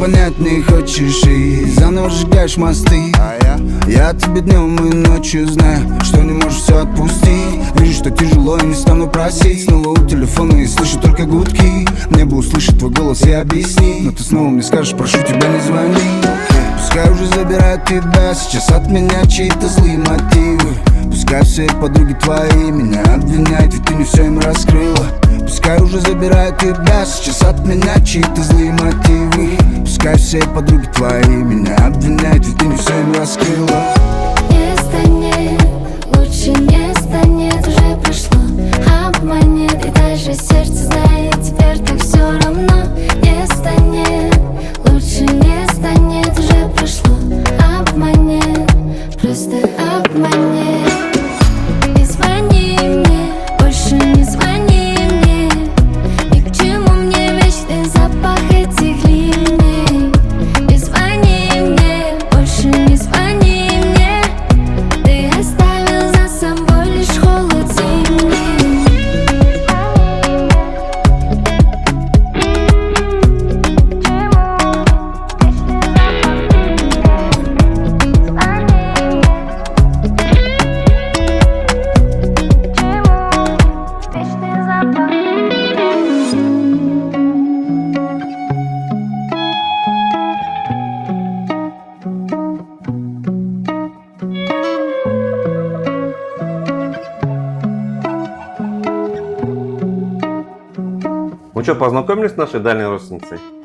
понять не хочешь и заново сжигаешь мосты. Я тебе днем и ночью знаю, что не можешь все отпустить. Вижу, что тяжело и не стану просить. Снова у телефона и слышу только гудки. Мне бы услышать твой голос и объяснить, но ты снова мне скажешь: прошу тебя, не звони. Пускай уже забирают тебя, сейчас от меня чьи-то злые мотивы. Пускай все подруги твои меня обвиняют, ведь ты не все им раскрыла. Пускай уже забирают тебя, сейчас от меня чьи-то злые мотивы. Пускай все подруги твои меня обвиняют, ведь ты не все им раскрыла. Не станет, лучше не станет, уже прошло, обманет. И даже сердце знает, теперь так все равно. Не станет, лучше не станет, уже прошло, обманет, просто обманет. Не звони мне, больше не звони мне. Ни к чему мне вечный запах этих линий. Не звони мне, больше не звони мне. Ты оставил за собой лишь холод зимний. Ну что, познакомились с нашей дальней родственницей?